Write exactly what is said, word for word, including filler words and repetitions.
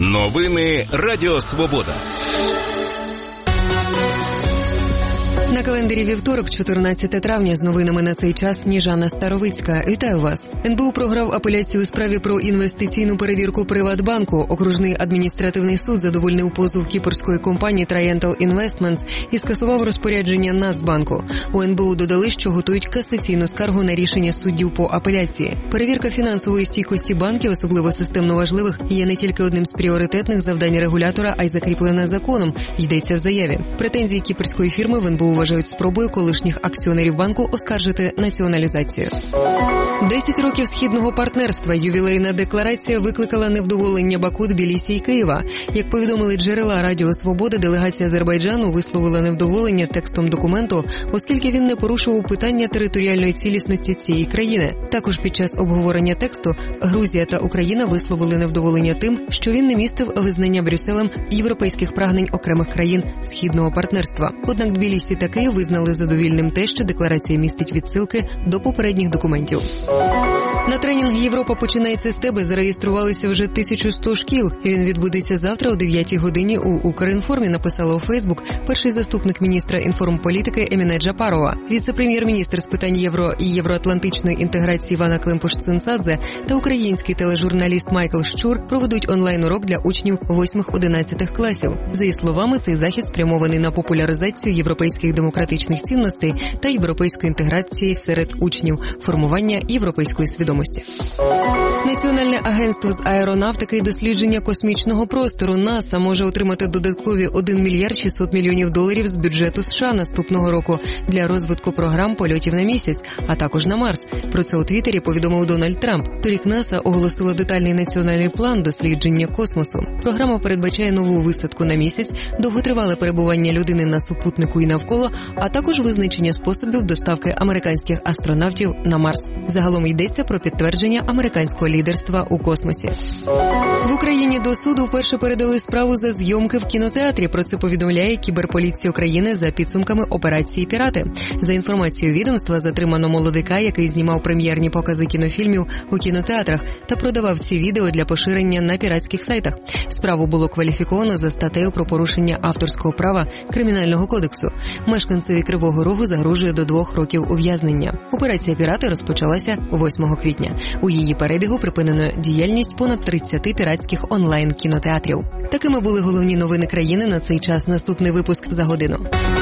Новини Радіо Свобода. На календарі вівторок, чотирнадцяте травня, з новинами на цей час Сніжана Старовицька. Вітаю вас. ен бе у програв апеляцію у справі про інвестиційну перевірку Приватбанку. Окружний адміністративний суд задовольнив позов кіпрської компанії Triental Investments і скасував розпорядження Нацбанку. У ен бе у додали, що готують касаційну скаргу на рішення суддів по апеляції. Перевірка фінансової стійкості банків, особливо системно важливих, є не тільки одним з пріоритетних завдань регулятора, а й закріплена законом, йдеться в заяві. Претензії кіпрської фірми в ен бе у вважають спробою колишніх акціонерів банку оскаржити націоналізацію. Десять років східного партнерства. Ювілейна декларація викликала невдоволення Баку, Тбілісі і Києва. Як повідомили джерела Радіо Свобода, делегація Азербайджану висловила невдоволення текстом документу, оскільки він не порушував питання територіальної цілісності цієї країни. Також під час обговорення тексту Грузія та Україна висловили невдоволення тим, що він не містив визнання Брюсселем європейських прагнень окремих країн східного партнерства. Однак Тбілісі та Київ визнали задовільним те, що декларація містить відсилки до попередніх документів. На тренінг «Європа починається з тебе» зареєструвалися вже тисяча сто шкіл. Він відбудеться завтра о дев'ятій годині у «Укрінформі», написала у Фейсбук перший заступник міністра інформполітики Еміне Джапарова. Віце-прем'єр-міністр з питань євро і євроатлантичної інтеграції Івана Климпуш-Цинцадзе та український тележурналіст Майкл Щур проведуть онлайн-урок для учнів восьмих-одинадцятих класів. За її словами, цей захід спрямований на популяризацію європейських демократичних цінностей та європейської інтеграції серед учнів, формування європейської свідомості. Національне агентство з аеронавтики і дослідження космічного простору НАСА може отримати додаткові один мільярд шістсот мільйонів доларів з бюджету США наступного року для розвитку програм польотів на місяць, а також на Марс. Про це у Твіттері повідомив Дональд Трамп. Торік НАСА оголосило детальний національний план дослідження космосу. Програма передбачає нову висадку на місяць, довготривале перебування людини на супутнику і навколо, а також визначення способів доставки американських астронавтів на Марс. Загалом йдеться про підтвердження американського лідерства у космосі. В Україні до суду вперше передали справу за зйомки в кінотеатрі. Про це повідомляє Кіберполіція України за підсумками операції «Пірати». За інформацією відомства, затримано молодика, який знімав прем'єрні покази кінофільмів у кінотеатрах та продавав ці відео для поширення на піратських сайтах. Справу було кваліфіковано за статтею про порушення авторського права Кримінального кодексу. Мешканцеві Кривого Рогу загрожує до двох років ув'язнення. Операція «Пірати» розпочалася восьмого квітня. У її перебігу припинено діяльність понад тридцяти піратських онлайн-кінотеатрів. Такими були головні новини країни на цей час. Наступний випуск за годину.